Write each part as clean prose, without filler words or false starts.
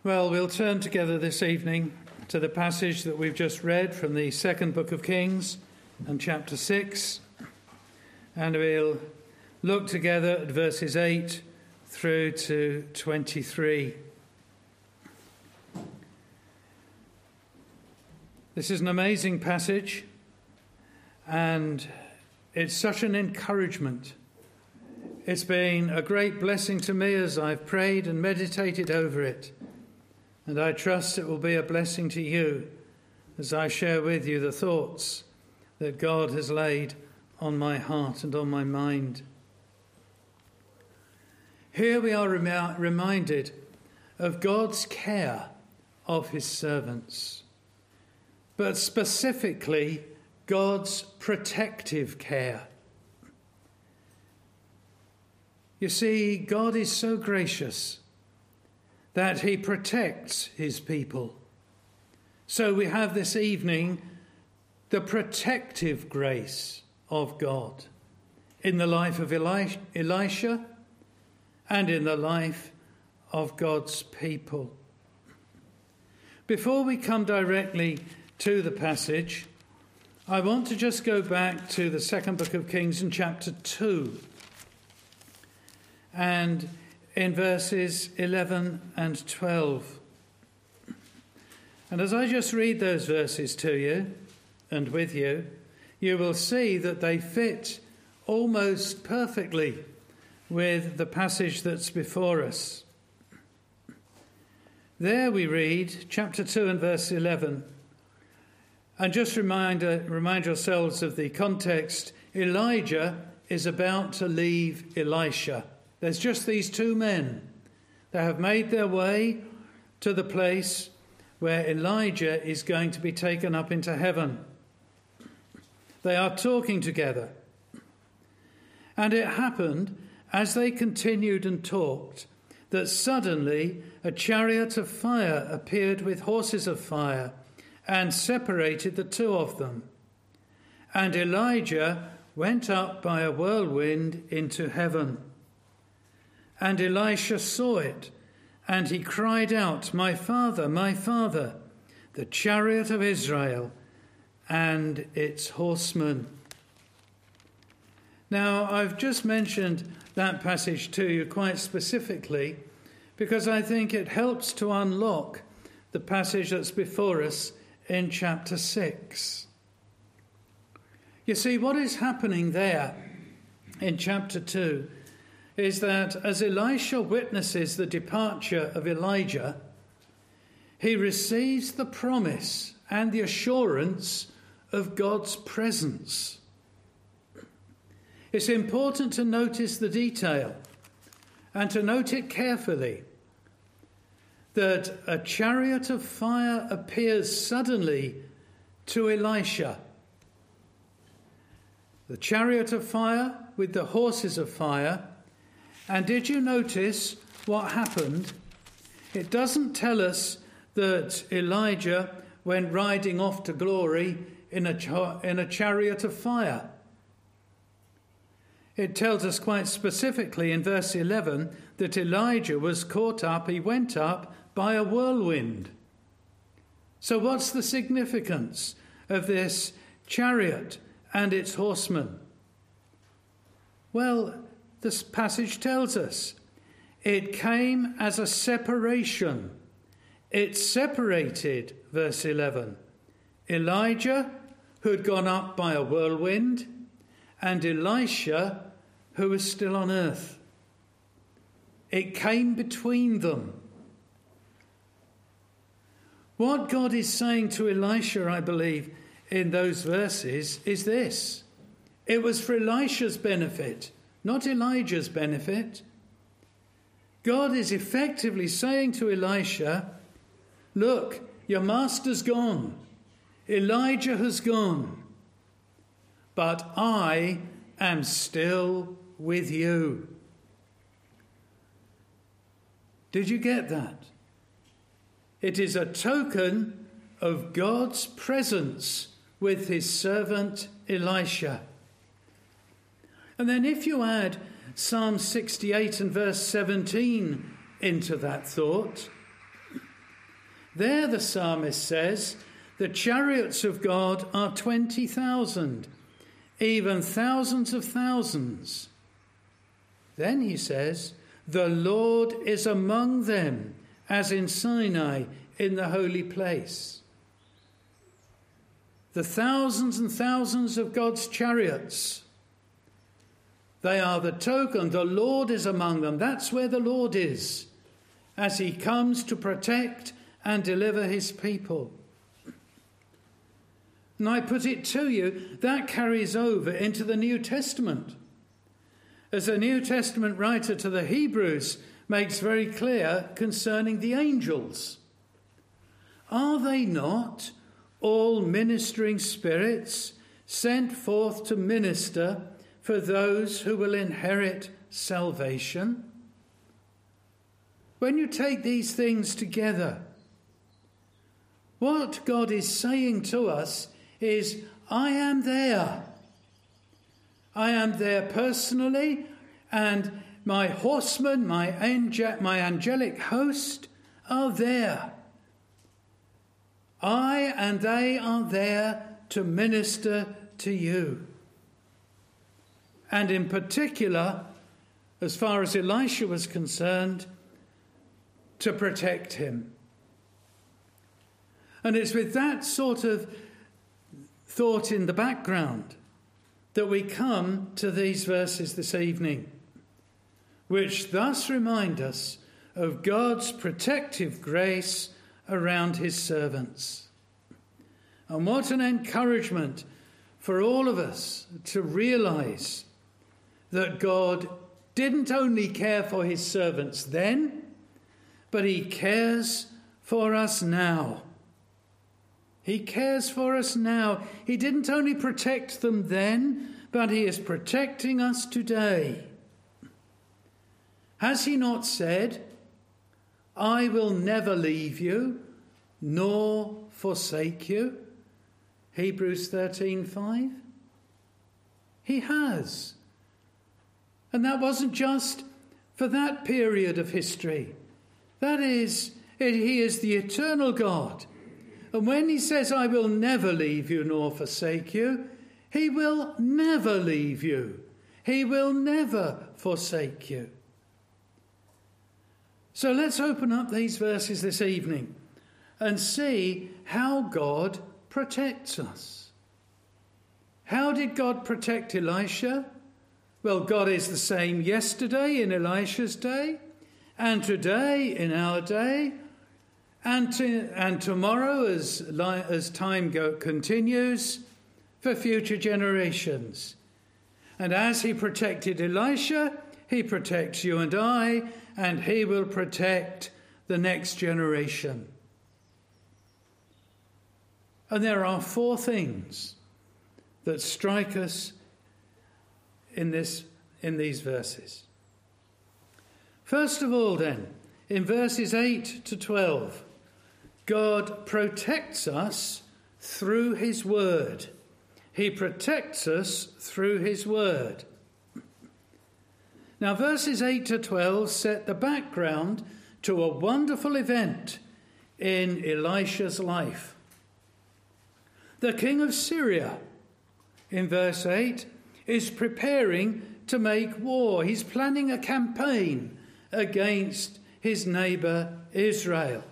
Well, we'll turn together this evening to the passage that we've just read from the second book of Kings and chapter 6. And we'll look together at verses 8 through to 23. This is an amazing passage, and it's such an encouragement. It's been a great blessing to me as I've prayed and meditated over it. And I trust it will be a blessing to you as I share with you the thoughts that God has laid on my heart and on my mind. Here we are reminded of God's care of his servants, but specifically God's protective care. You see, God is so gracious that he protects his people. So we have this evening the protective grace of God in the life of Elisha and in the life of God's people. Before we come directly to the passage, I want to just go back to the second book of Kings in chapter 2 and in verses 11 and 12. And as I just read those verses to you and with you, you will see that they fit almost perfectly with the passage that's before us. There we read, chapter 2 and verse 11, and just remind ourselves of the context. Elijah is about to leave Elisha. There's just these two men that have made their way to the place where Elijah is going to be taken up into heaven. They are talking together. And it happened, as they continued and talked, that suddenly a chariot of fire appeared with horses of fire and separated the two of them. And Elijah went up by a whirlwind into heaven. And Elisha saw it, and he cried out, my father, the chariot of Israel and its horsemen." Now, I've just mentioned that passage to you quite specifically because I think it helps to unlock the passage that's before us in chapter 6. You see, what is happening there in chapter 2 is that as Elisha witnesses the departure of Elijah, he receives the promise and the assurance of God's presence. It's important to notice the detail and to note it carefully, that a chariot of fire appears suddenly to Elisha. The chariot of fire with the horses of fire. And did you notice what happened? It doesn't tell us that Elijah went riding off to glory in a chariot of fire. It tells us quite specifically in verse 11 that Elijah was caught up, he went up by a whirlwind. So what's the significance of this chariot and its horsemen? Well, this passage tells us it came as a separation. It separated, verse 11, Elijah, who had gone up by a whirlwind, and Elisha, who was still on earth. It came between them. What God is saying to Elisha, I believe, in those verses is this. It was for Elisha's benefit, not Elijah's benefit. God is effectively saying to Elisha, look, your master's gone. Elijah has gone. But I am still with you. Did you get that? It is a token of God's presence with his servant Elisha. And then if you add Psalm 68 and verse 17 into that thought, There the psalmist says, the chariots of God are 20,000, even thousands of thousands. Then he says, the Lord is among them, as in Sinai, in the holy place. The thousands and thousands of God's chariots, they are the token. The Lord is among them. That's where the Lord is, as he comes to protect and deliver his people. And I put it to you, that carries over into the New Testament. As the New Testament writer to the Hebrews makes very clear concerning the angels. Are they not all ministering spirits sent forth to minister for those who will inherit salvation? When you take these things together, what God is saying to us is, I am there. I am there personally, and my horsemen, my angelic host are there. I and they are there to minister to you. And in particular, as far as Elisha was concerned, to protect him. And it's with that sort of thought in the background that we come to these verses this evening, which thus remind us of God's protective grace around his servants. And what an encouragement for all of us to realise that God didn't only care for his servants then, but he cares for us now. He cares for us now. He didn't only protect them then, but he is protecting us today. Has he not said, I will never leave you, nor forsake you? Hebrews 13:5. He has. And that wasn't just for that period of history. That is, he is the eternal God. And when he says, I will never leave you nor forsake you, he will never leave you. He will never forsake you. So let's open up these verses this evening and see how God protects us. How did God protect Elisha? Well, God is the same yesterday in Elisha's day, and today in our day, and tomorrow as time continues for future generations. And as he protected Elisha, he protects you and I, and he will protect the next generation. And there are four things that strike us in these verses. First of all, then, in verses 8 to 12, God protects us through his word. He protects us through his word. Now, verses 8 to 12 set the background to a wonderful event in Elisha's life. The king of Syria, in verse 8, is preparing to make war. He's planning a campaign against his neighbour Israel.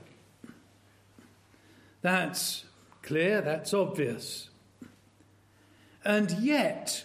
That's clear, that's obvious. And yet,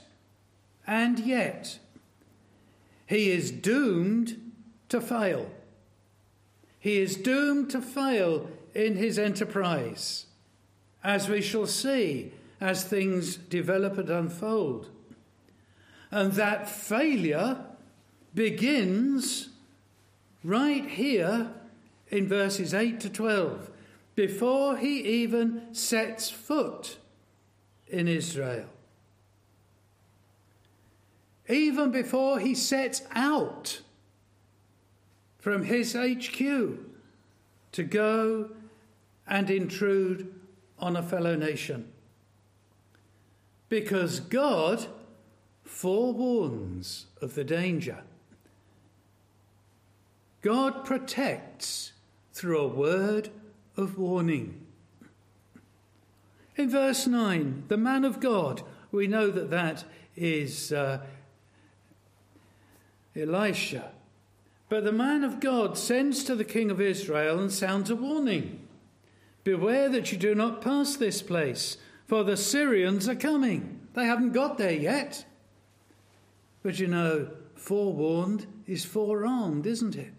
he is doomed to fail. He is doomed to fail in his enterprise, as we shall see as things develop and unfold. And that failure begins right here in verses 8 to 12, before he even sets foot in Israel. Even before he sets out from his HQ to go and intrude on a fellow nation. Because God forewarns of the danger. God protects through a word of warning. In verse 9, the man of God, we know that is Elisha. But the man of God sends to the king of Israel and sounds a warning. Beware that you do not pass this place, for the Syrians are coming. They haven't got there yet. But you know, forewarned is forearmed, isn't it?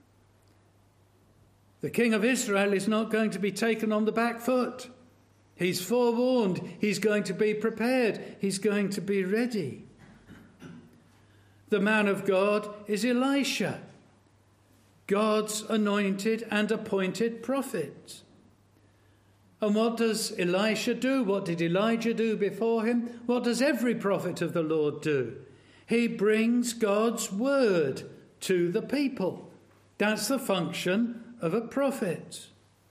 The king of Israel is not going to be taken on the back foot. He's forewarned. He's going to be prepared. He's going to be ready. The man of God is Elisha, God's anointed and appointed prophet. And what does Elisha do? What did Elijah do before him? What does every prophet of the Lord do? He brings God's word to the people. That's the function of a prophet.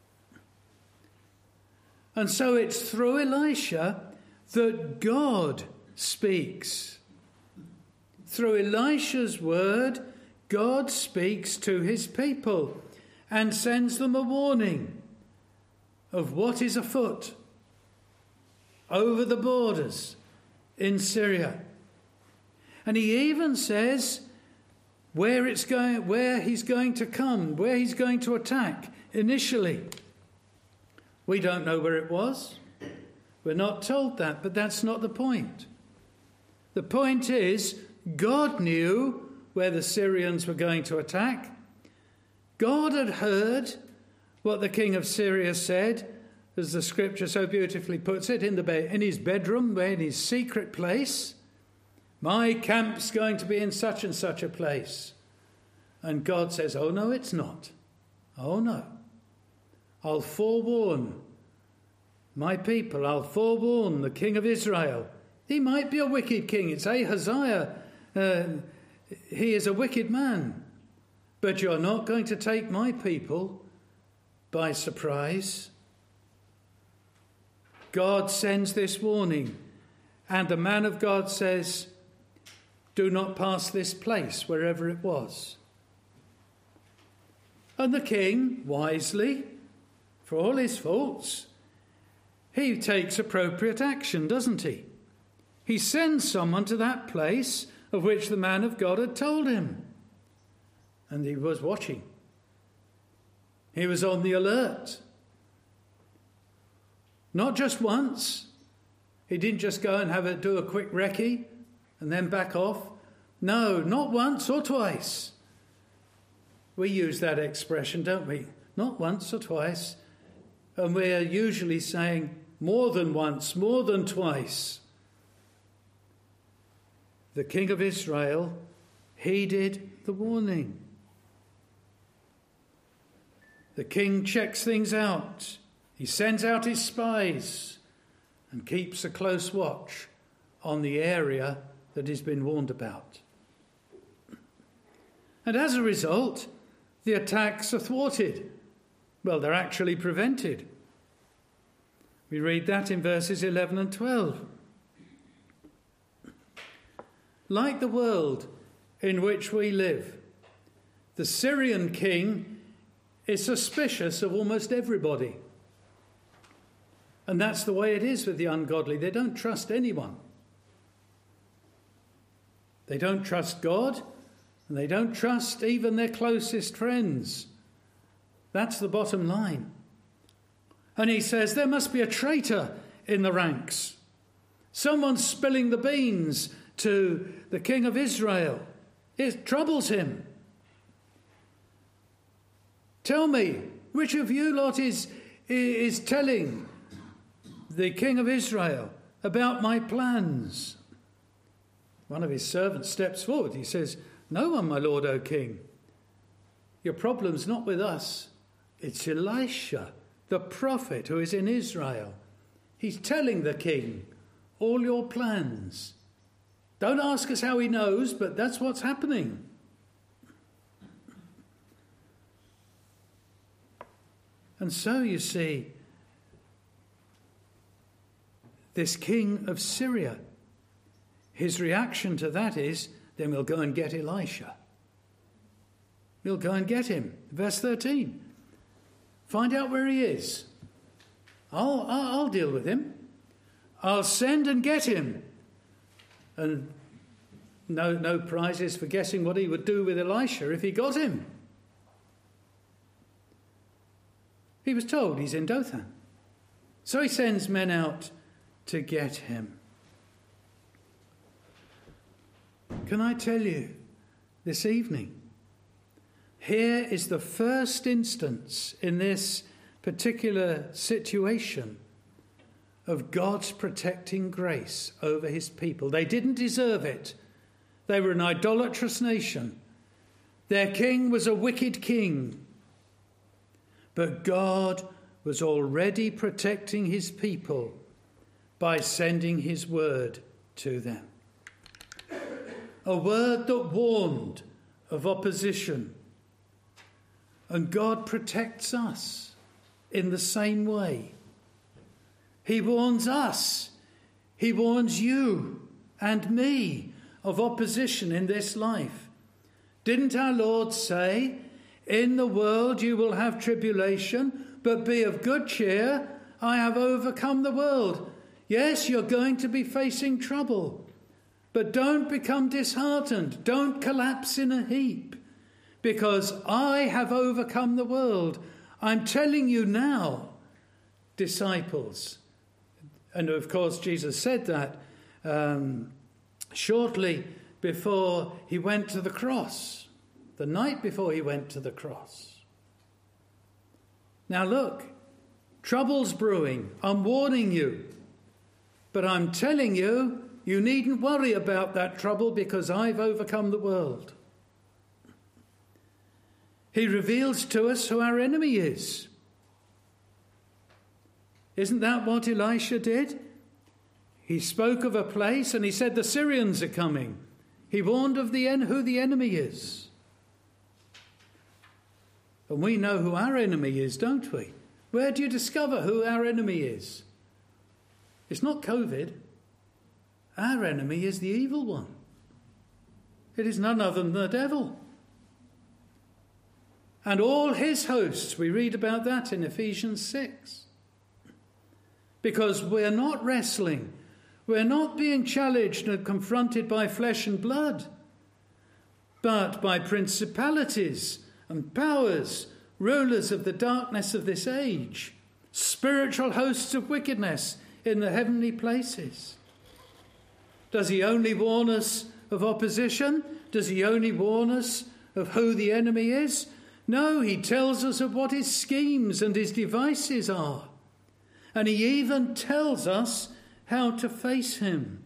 And so it's through Elisha that God speaks. Through Elisha's word, God speaks to his people and sends them a warning of what is afoot over the borders in Syria. And he even says where he's going to come, where he's going to attack initially. We don't know where it was. We're not told that, but that's not the point. The point is, God knew where the Syrians were going to attack. God had heard what the king of Syria said, as the scripture so beautifully puts it, in his bedroom, in his secret place. My camp's going to be in such and such a place. And God says, oh no, it's not. Oh no. I'll forewarn my people. I'll forewarn the king of Israel. He might be a wicked king. It's Ahaziah. He is a wicked man. But you're not going to take my people by surprise. God sends this warning. And the man of God says, do not pass this place, wherever it was. And the king, wisely, for all his faults, he takes appropriate action, doesn't he? He sends someone to that place of which the man of God had told him. And he was watching. He was on the alert. Not just once. He didn't just go and do a quick recce and then back off. No, not once or twice. We use that expression, don't we? Not once or twice. And we're usually saying more than once, more than twice. The king of Israel heeded the warning. The king checks things out. He sends out his spies and keeps a close watch on the area that he's been warned about. And as a result, the attacks are thwarted. Well, they're actually prevented. We read that in verses 11 and 12. Like the world in which we live, the Syrian king is suspicious of almost everybody. And that's the way it is with the ungodly. They don't trust anyone. They don't trust God, and they don't trust even their closest friends. That's the bottom line. And he says there must be a traitor in the ranks. Someone's spilling the beans to the king of Israel. It troubles him. Tell me, which of you lot is telling the king of Israel about my plans? One of his servants steps forward. He says, no one, my lord, O king. Your problem's not with us. It's Elisha, the prophet who is in Israel. He's telling the king all your plans. Don't ask us how he knows, but that's what's happening. And so you see, this king of Syria, his reaction to that is, then we'll go and get Elisha. We'll go and get him. Verse 13. Find out where he is. I'll deal with him. I'll send and get him. And no prizes for guessing what he would do with Elisha if he got him. He was told he's in Dothan. So he sends men out to get him. Can I tell you this evening, here is the first instance in this particular situation of God's protecting grace over his people. They didn't deserve it. They were an idolatrous nation. Their king was a wicked king. But God was already protecting his people by sending his word to them. A word that warned of opposition. And God protects us in the same way. He warns us. He warns you and me of opposition in this life. Didn't our Lord say, "In the world you will have tribulation, but be of good cheer. I have overcome the world." Yes, you're going to be facing trouble. But don't become disheartened. Don't collapse in a heap. Because I have overcome the world. I'm telling you now, disciples. And of course, Jesus said that shortly before he went to the cross. The night before he went to the cross. Now look, trouble's brewing. I'm warning you. But I'm telling you, you needn't worry about that trouble because I've overcome the world. He reveals to us who our enemy is. Isn't that what Elisha did? He spoke of a place and he said the Syrians are coming. He warned of who the enemy is. And we know who our enemy is, don't we? Where do you discover who our enemy is? It's not COVID. Our enemy is the evil one. It is none other than the devil. And all his hosts, we read about that in Ephesians 6. Because we're not wrestling. We're not being challenged and confronted by flesh and blood, but by principalities and powers, rulers of the darkness of this age, spiritual hosts of wickedness in the heavenly places. Does he only warn us of opposition? Does he only warn us of who the enemy is? No, he tells us of what his schemes and his devices are. And he even tells us how to face him.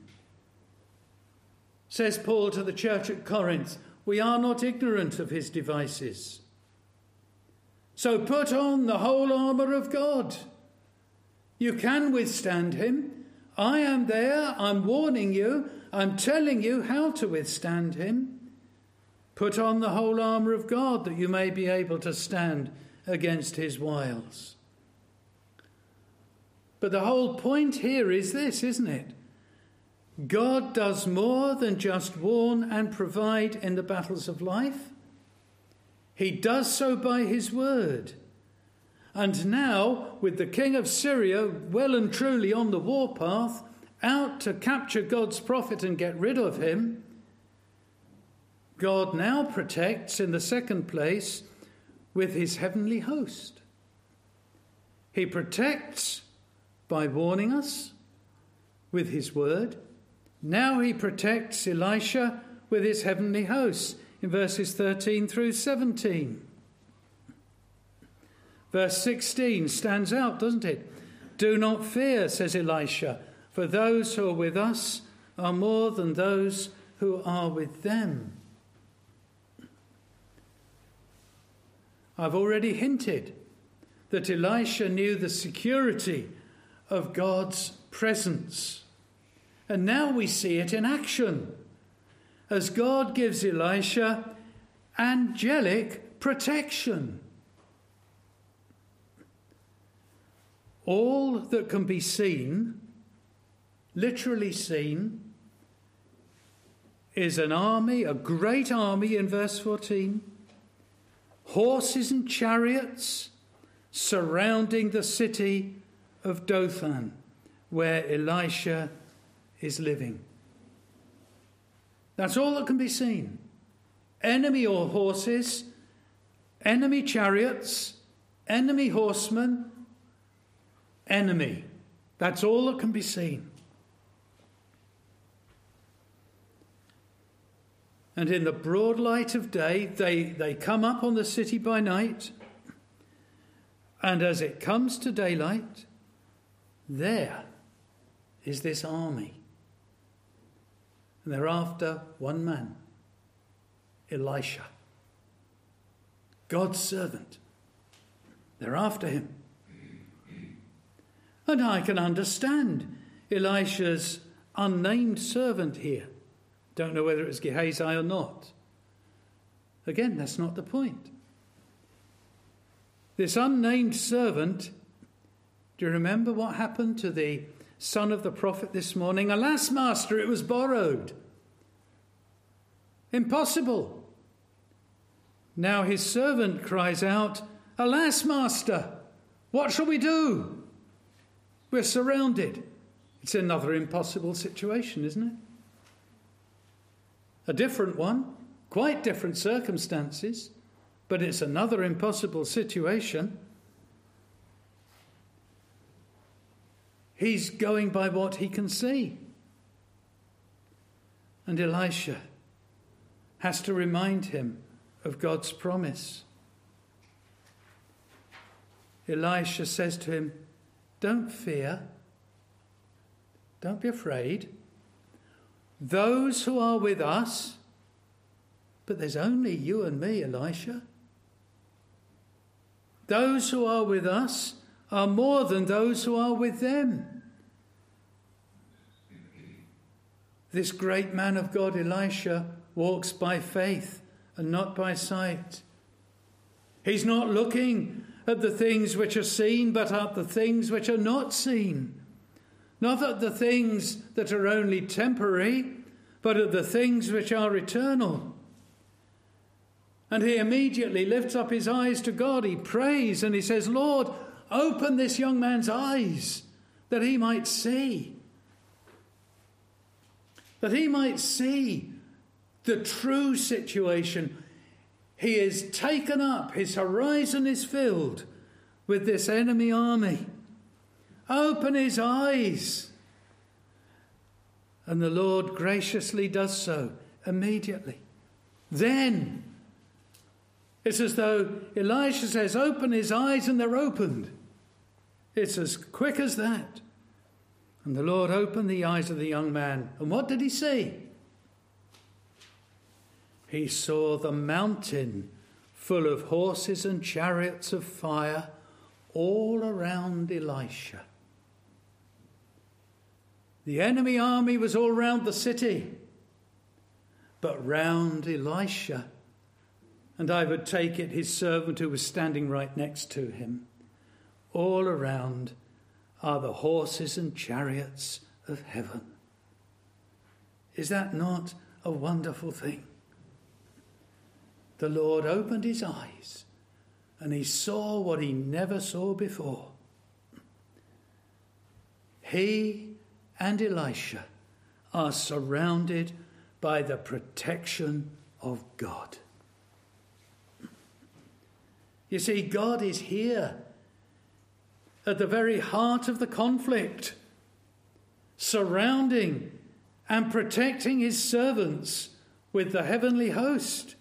Says Paul to the church at Corinth, we are not ignorant of his devices. So put on the whole armour of God. You can withstand him. I am there. I'm warning you. I'm telling you how to withstand him. Put on the whole armour of God that you may be able to stand against his wiles. But the whole point here is this, isn't it? God does more than just warn and provide in the battles of life. He does so by his word. And now, with the king of Syria well and truly on the warpath, out to capture God's prophet and get rid of him, God now protects in the second place with his heavenly host. He protects by warning us with his word. Now he protects Elisha with his heavenly host in verses 13 through 17. Verse 16 stands out, doesn't it? Do not fear, says Elisha, for those who are with us are more than those who are with them. I've already hinted that Elisha knew the security of God's presence. And now we see it in action as God gives Elisha angelic protection. All that can be seen, literally seen, is an army, a great army in verse 14, horses and chariots, surrounding the city of Dothan, where Elisha is living. That's all that can be seen. Enemy or horses, enemy chariots, enemy horsemen, enemy. That's all that can be seen. And in the broad light of day, they come up on the city by night. And as it comes to daylight, there is this army. And they're after one man, Elisha, God's servant. They're after him. And I can understand Elisha's unnamed servant here. Don't know whether it was Gehazi or not. Again, that's not the point. This unnamed servant, do you remember what happened to the son of the prophet this morning? Alas, master, it was borrowed. Impossible. Now his servant cries out, alas, master, what shall we do? We're surrounded. It's another impossible situation, isn't it? A different one, quite different circumstances, but it's another impossible situation. He's going by what he can see. And Elisha has to remind him of God's promise. Elisha says to him, don't fear, don't be afraid. Those who are with us, but there's only you and me, Elisha. Those who are with us are more than those who are with them. This great man of God, Elisha, walks by faith and not by sight. He's not looking at the things which are seen, but at the things which are not seen. Not at the things that are only temporary, but at the things which are eternal. And he immediately lifts up his eyes to God. He prays and he says, Lord, open this young man's eyes that he might see. That he might see the true situation. He is taken up. His horizon is filled with this enemy army. Open his eyes. And the Lord graciously does so immediately. Then it's as though Elisha says, open his eyes, and they're opened. It's as quick as that. And the Lord opened the eyes of the young man. And what did he see? He saw the mountain full of horses and chariots of fire all around Elisha. The enemy army was all round the city, but round Elisha, and I would take it his servant who was standing right next to him, all around are the horses and chariots of heaven. Is that not a wonderful thing? The Lord opened his eyes and he saw what he never saw before. He and Elisha are surrounded by the protection of God. You see, God is here at the very heart of the conflict, surrounding and protecting his servants with the heavenly host.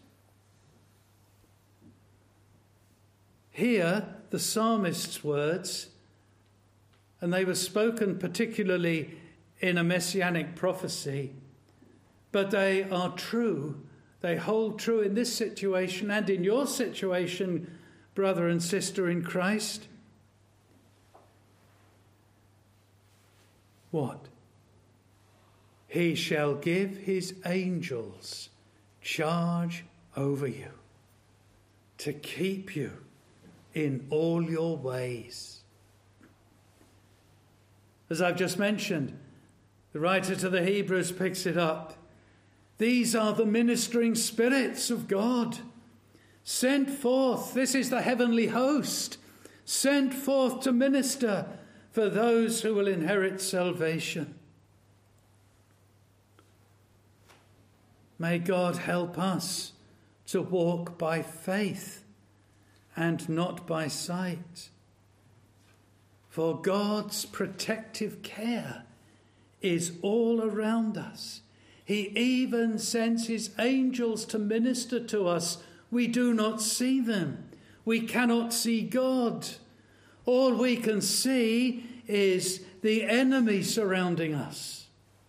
Here, the psalmist's words, and they were spoken particularly in a messianic prophecy, but they are true. They hold true in this situation and in your situation, brother and sister in Christ. What? He shall give his angels charge over you to keep you in all your ways. As I've just mentioned, the writer to the Hebrews picks it up. These are the ministering spirits of God, sent forth. This is the heavenly host, sent forth to minister for those who will inherit salvation. May God help us to walk by faith and not by sight. For God's protective care is all around us. He even sends his angels to minister to us. We do not see them. We cannot see God. All we can see is the enemy surrounding us.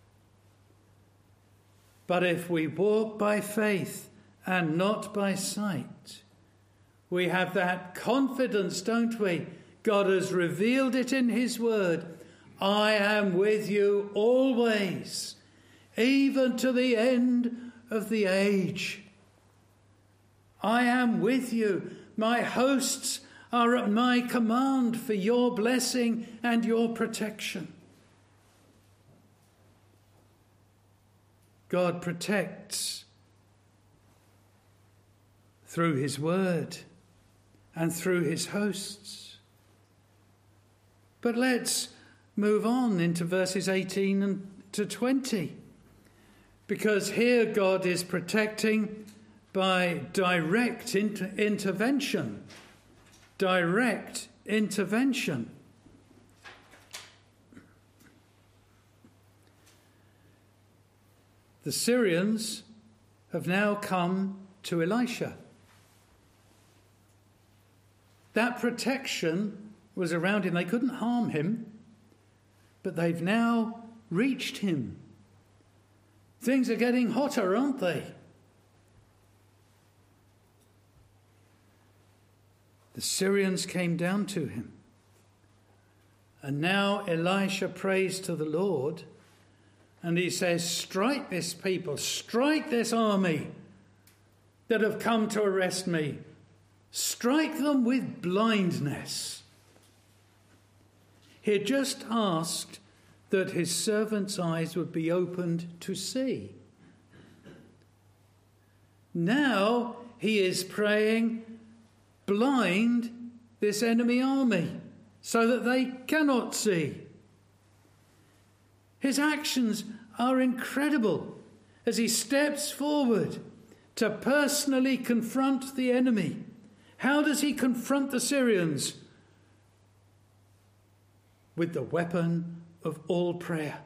But if we walk by faith and not by sight, we have that confidence, don't we? God has revealed it in his word. I am with you always, even to the end of the age. I am with you. My hosts are at my command for your blessing and your protection. God protects through his word and through his hosts. But let's move on into verses 18 and to 20, because here God is protecting by direct intervention. Direct intervention. The Syrians have now come to Elisha. That protection was around him. They couldn't harm him, but they've now reached him. Things are getting hotter, aren't they? The Syrians came down to him. And now Elisha prays to the Lord, and he says, strike this people, strike this army that have come to arrest me. Strike them with blindness. He had just asked that his servant's eyes would be opened to see. Now he is praying, blind this enemy army so that they cannot see. His actions are incredible as he steps forward to personally confront the enemy. How does he confront the Syrians? With the weapon of all prayer.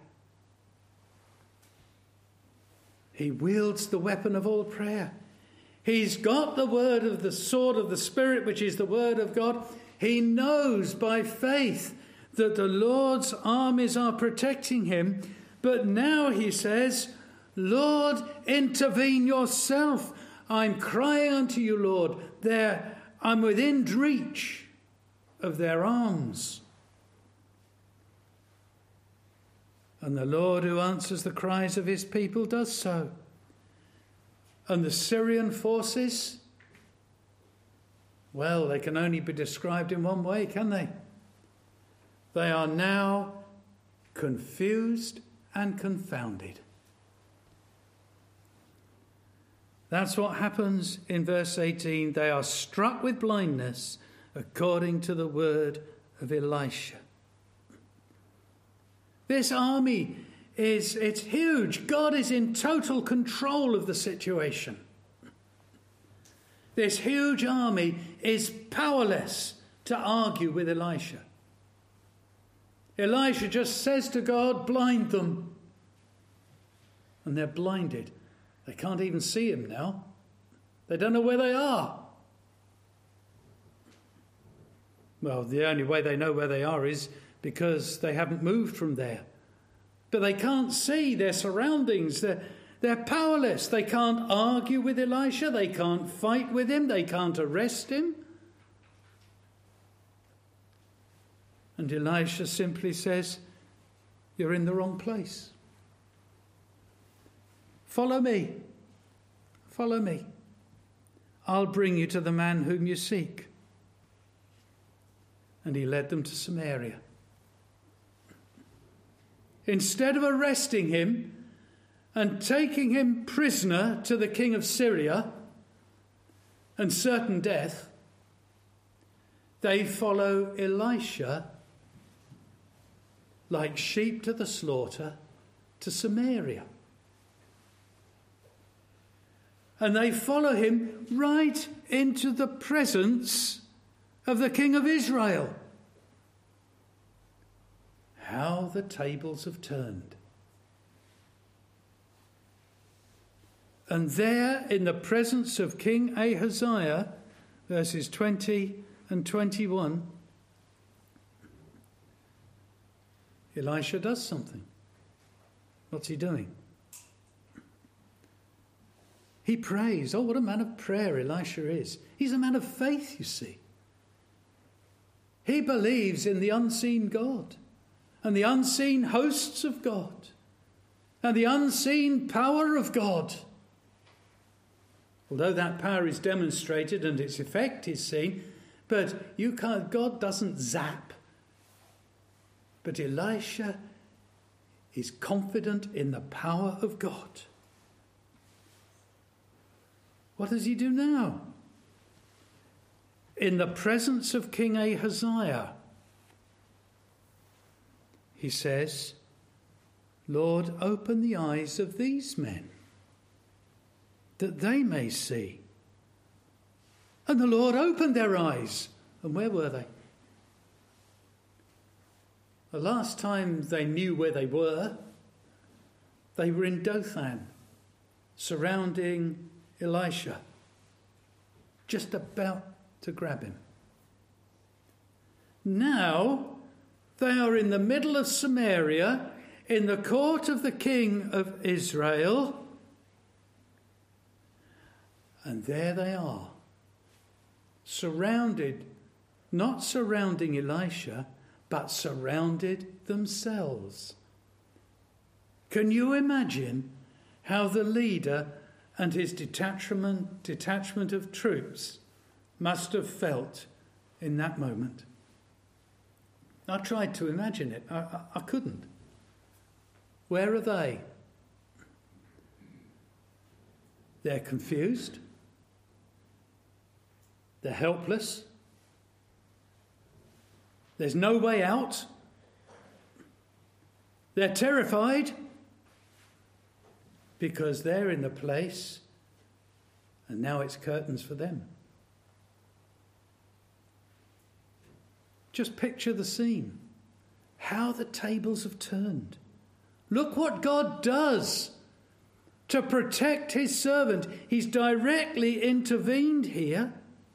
He wields the weapon of all prayer. He's got the word of the sword of the Spirit, which is the word of God. He knows by faith that the Lord's armies are protecting him. But now he says, Lord, intervene yourself. I'm crying unto you, Lord. I'm within reach of their arms. And the Lord who answers the cries of his people does so. And the Syrian forces, well, they can only be described in one way, can they? They are now confused and confounded. That's what happens in verse 18. They are struck with blindness according to the word of Elisha. This army it's huge. God is in total control of the situation. This huge army is powerless to argue with Elisha. Elisha just says to God, blind them. And they're blinded. They can't even see him now. They don't know where they are. Well, the only way they know where they are is because they haven't moved from there. But they can't see their surroundings. They're powerless. They can't argue with Elisha. They can't fight with him. They can't arrest him. And Elisha simply says, you're in the wrong place. Follow me. Follow me. I'll bring you to the man whom you seek. And he led them to Samaria. Instead of arresting him and taking him prisoner to the king of Syria and certain death, They follow Elisha like sheep to the slaughter to Samaria. And they follow him right into the presence of the King of Israel. How the tables have turned. And there in the presence of King Ahaziah, verses 20 and 21, Elisha does something. What's he doing? He prays. Oh, what a man of prayer Elisha is. He's a man of faith, you see. He believes in the unseen God and the unseen hosts of God and the unseen power of God. Although that power is demonstrated and its effect is seen, but God doesn't zap. But Elisha is confident in the power of God. What does he do now? In the presence of King Ahaziah, he says, Lord, open the eyes of these men, that they may see. And the Lord opened their eyes. And where were they? The last time they knew where they were in Dothan, surrounding Elisha, just about to grab him. Now they are in the middle of Samaria, in the court of the king of Israel, and there they are, surrounded, not surrounding Elisha, but surrounded themselves. Can you imagine how the leader and his detachment of troops must have felt in that moment? I tried to imagine it. I couldn't. Where are they? They're confused. They're helpless. There's no way out. They're terrified because they're in the place and now it's curtains for them. Just picture the scene. How the tables have turned. Look what God does to protect his servant. He's directly intervened here.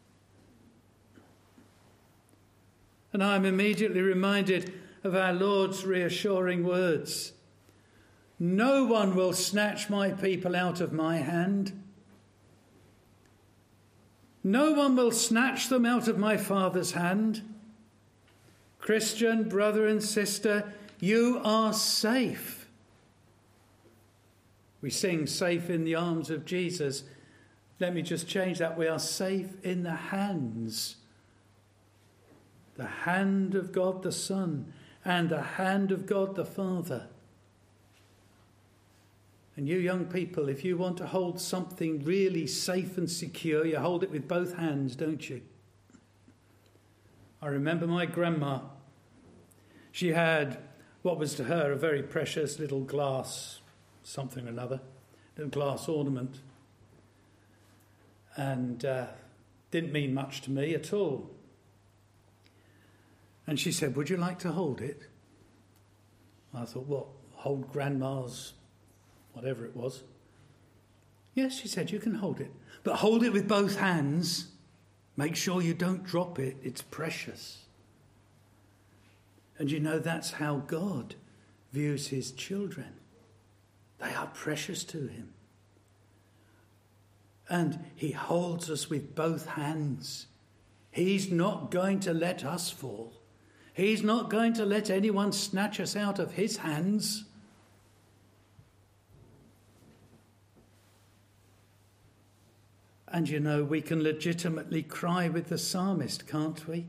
And I'm immediately reminded of our Lord's reassuring words. No one will snatch my people out of my hand. No one will snatch them out of my Father's hand. Christian, brother and sister, you are safe. We sing safe in the arms of Jesus. Let me just change that. We are safe in the hands. The hand of God the Son and the hand of God the Father. And you young people, if you want to hold something really safe and secure, you hold it with both hands, don't you? I remember my grandma. She had what was to her a very precious little glass, something or another, little glass ornament. And didn't mean much to me at all. And she said, would you like to hold it? I thought, what, hold grandma's, whatever it was? Yes, she said, you can hold it. But hold it with both hands. Make sure you don't drop it. It's precious. And you know, that's how God views his children. They are precious to him. And he holds us with both hands. He's not going to let us fall. He's not going to let anyone snatch us out of his hands. And you know, we can legitimately cry with the psalmist, can't we?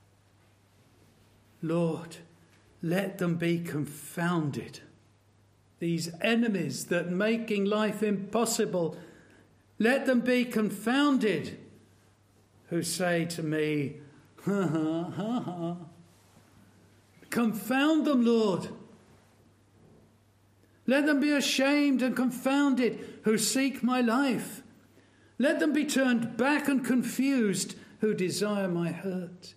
Lord, let them be confounded. These enemies that making life impossible, let them be confounded, who say to me, Ha ha ha ha. Confound them, Lord. Let them be ashamed and confounded who seek my life. Let them be turned back and confused who desire my hurt.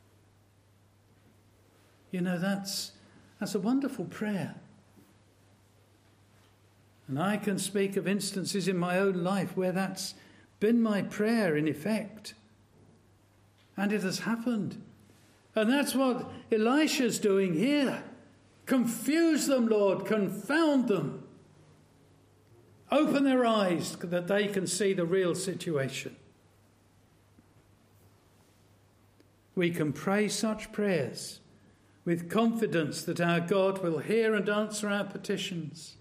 You know, that's a wonderful prayer. And I can speak of instances in my own life where that's been my prayer in effect. And it has happened. And that's what Elisha's doing here. Confuse them, Lord, confound them. Open their eyes that they can see the real situation. We can pray such prayers with confidence that our God will hear and answer our petitions.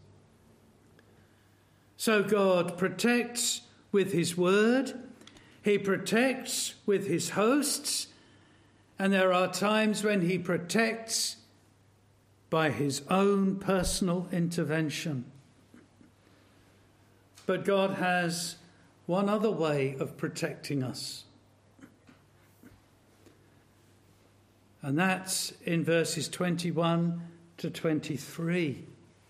So God protects with his word, he protects with his hosts, and there are times when he protects by his own personal intervention. But God has one other way of protecting us. And that's in verses 21 to 23.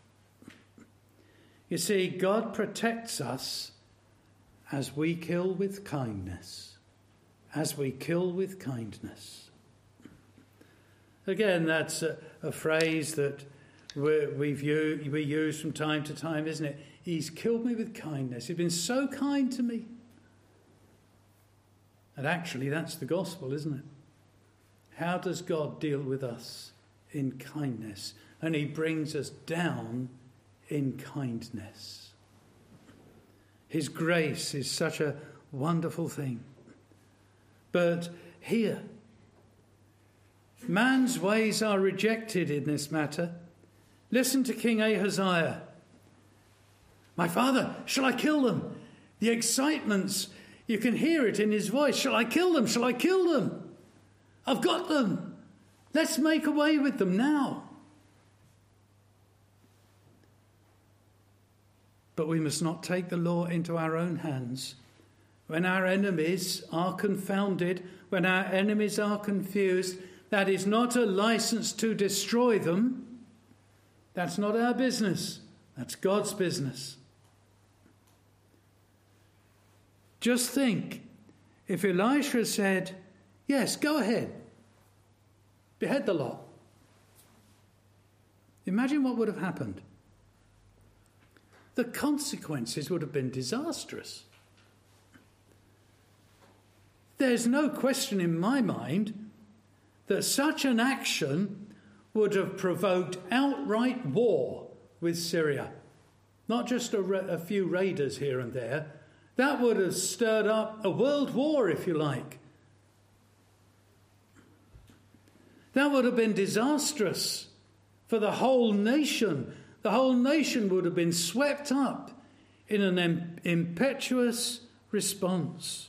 You see, God protects us as we kill with kindness. As we kill with kindness. Again, that's a phrase that we use from time to time, isn't it? He's killed me with kindness. He's been so kind to me. And actually, that's the gospel, isn't it? How does God deal with us? In kindness. And he brings us down in kindness. His grace is such a wonderful thing. But here, man's ways are rejected in this matter. Listen to King Ahaziah. My father, shall I kill them? The excitements, you can hear it in his voice. Shall I kill them? Shall I kill them? I've got them. Let's make away with them now. But we must not take the law into our own hands. When our enemies are confounded, when our enemies are confused, that is not a license to destroy them. That's not our business. That's God's business. Just think, if Elisha said, yes, go ahead, behead the lot. Imagine what would have happened. The consequences would have been disastrous. There's no question in my mind that such an action would have provoked outright war with Syria. Not just a few raiders here and there. That would have stirred up a world war, if you like. That would have been disastrous for the whole nation. The whole nation would have been swept up in an impetuous response.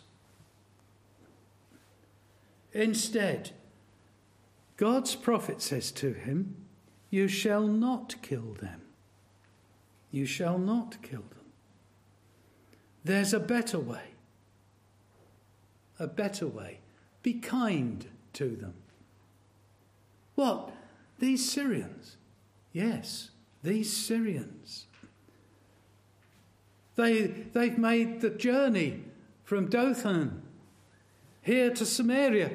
Instead, God's prophet says to him, you shall not kill them. You shall not kill them. There's a better way. A better way. Be kind to them. What? These Syrians? Yes, these Syrians. They've made the journey from Dothan here to Samaria.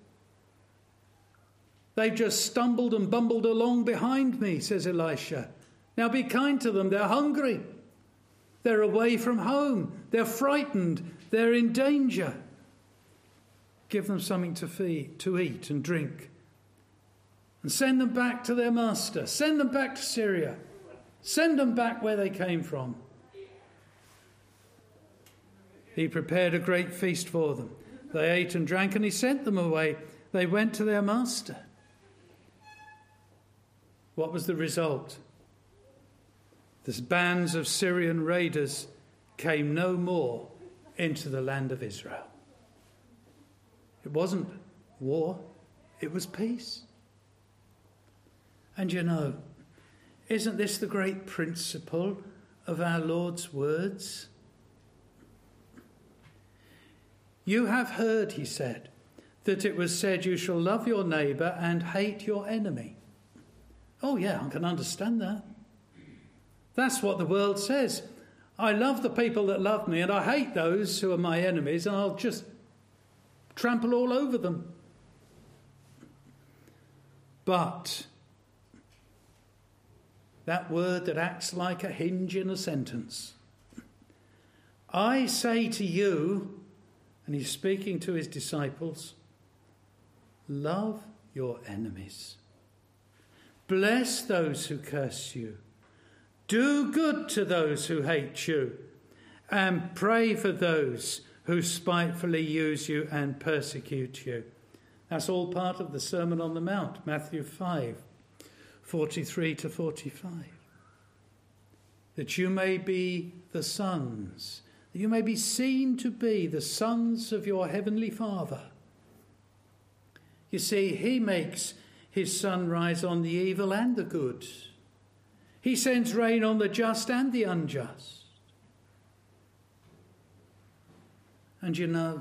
They've just stumbled and bumbled along behind me, says Elisha. Now be kind to them. They're hungry. They're away from home. They're frightened. They're in danger. Give them something to eat and drink. And send them back to their master. Send them back to Syria. Send them back where they came from. He prepared a great feast for them. They ate and drank, and he sent them away. They went to their master. What was the result? The bands of Syrian raiders came no more into the land of Israel. It wasn't war, it was peace. And you know, isn't this the great principle of our Lord's words? You have heard, he said, that it was said, you shall love your neighbour and hate your enemy. Oh yeah, I can understand that. That's what the world says. I love the people that love me and I hate those who are my enemies, and I'll just trample all over them. But that word that acts like a hinge in a sentence. I say to you, and he's speaking to his disciples, love your enemies. Bless those who curse you. Do good to those who hate you. And pray for those who spitefully use you and persecute you. That's all part of the Sermon on the Mount, Matthew 5, 43 to 45. That you may be the sons, that you may be seen to be the sons of your heavenly Father. You see, he makes his sun rise on the evil and the good. He sends rain on the just and the unjust. And you know,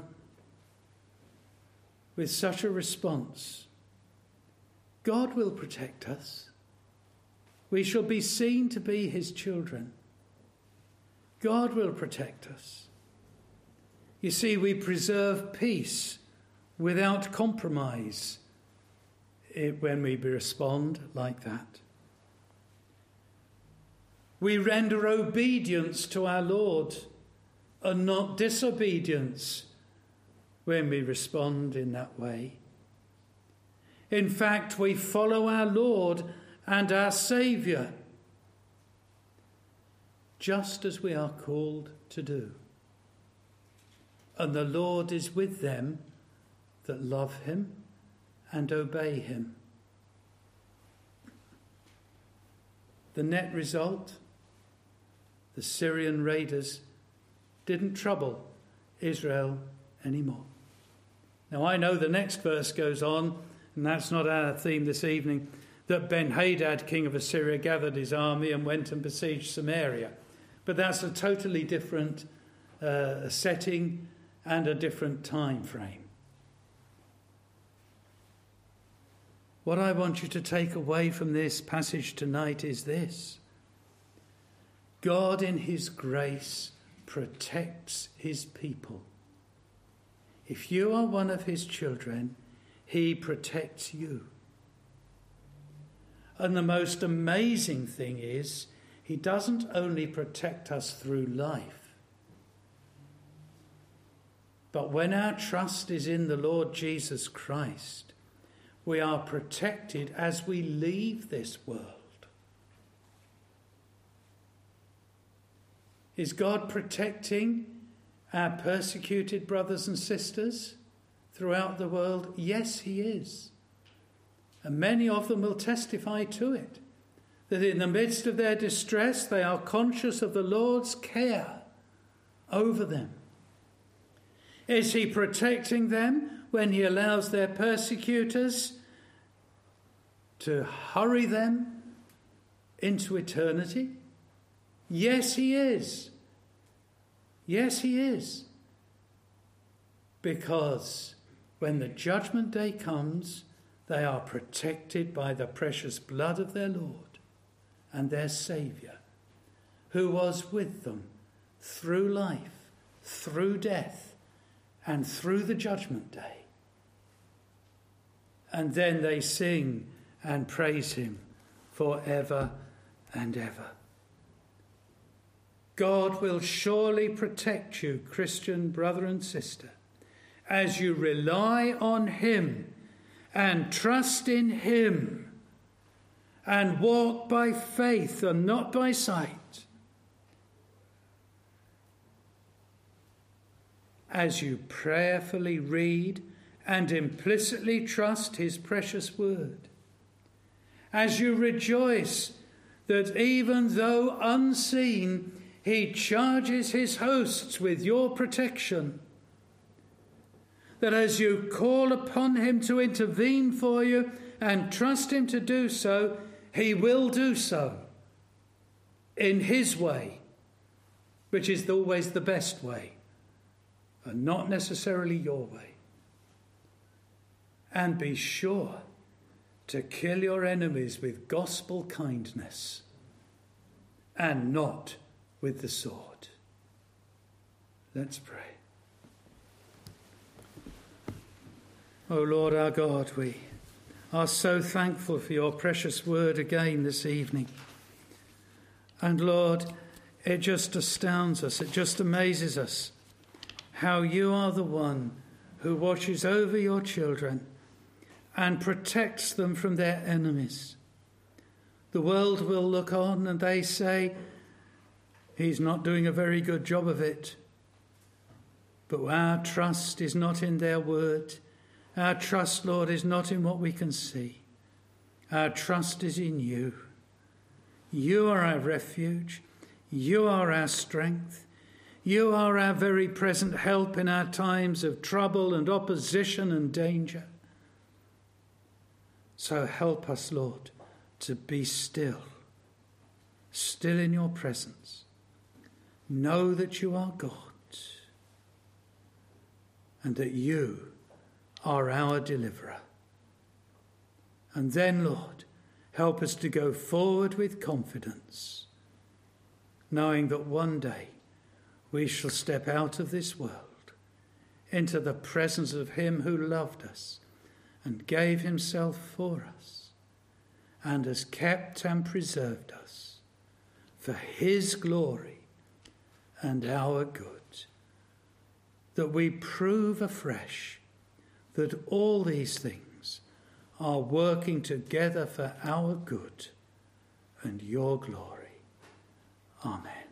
with such a response, God will protect us. We shall be seen to be his children. God will protect us. You see, we preserve peace without compromise when we respond like that. We render obedience to our Lord and not disobedience when we respond in that way. In fact, we follow our Lord and our Saviour, just as we are called to do. And the Lord is with them that love him and obey him. The net result, the Syrian raiders didn't trouble Israel anymore. Now I know the next verse goes on, and that's not our theme this evening, that Ben-Hadad, king of Assyria, gathered his army and went and besieged Samaria. But that's a totally different setting and a different time frame. What I want you to take away from this passage tonight is this. God in his grace protects his people. If you are one of his children, he protects you. And the most amazing thing is, he doesn't only protect us through life, but when our trust is in the Lord Jesus Christ, we are protected as we leave this world. Is God protecting our persecuted brothers and sisters throughout the world? Yes, he is. And many of them will testify to it, that in the midst of their distress, they are conscious of the Lord's care over them. Is he protecting them when he allows their persecutors to hurry them into eternity? Yes, he is. Yes, he is. Because when the judgment day comes, they are protected by the precious blood of their Lord and their Saviour, who was with them through life, through death, and through the judgment day. And then they sing and praise him forever and ever. God will surely protect you, Christian brother and sister, as you rely on him and trust in him and walk by faith and not by sight. As you prayerfully read and implicitly trust his precious word. As you rejoice that even though unseen, he charges his hosts with your protection. That as you call upon him to intervene for you and trust him to do so, he will do so in his way, which is always the best way, and not necessarily your way. and be sure to kill your enemies with gospel kindness and not with the sword. Let's pray. O Lord our God, we are so thankful for your precious word again this evening. And Lord, it just astounds us, it just amazes us how you are the one who watches over your children and protects them from their enemies. The world will look on and they say, he's not doing a very good job of it. But our trust is not in their word. Our trust, Lord, is not in what we can see. Our trust is in you. You are our refuge. You are our strength. You are our very present help in our times of trouble and opposition and danger. So help us, Lord, to be still in your presence. Know that you are God and that you are our deliverer. And then, Lord, help us to go forward with confidence, knowing that one day we shall step out of this world into the presence of him who loved us and gave himself for us and has kept and preserved us for his glory and our good, that we prove afresh that all these things are working together for our good and your glory. Amen.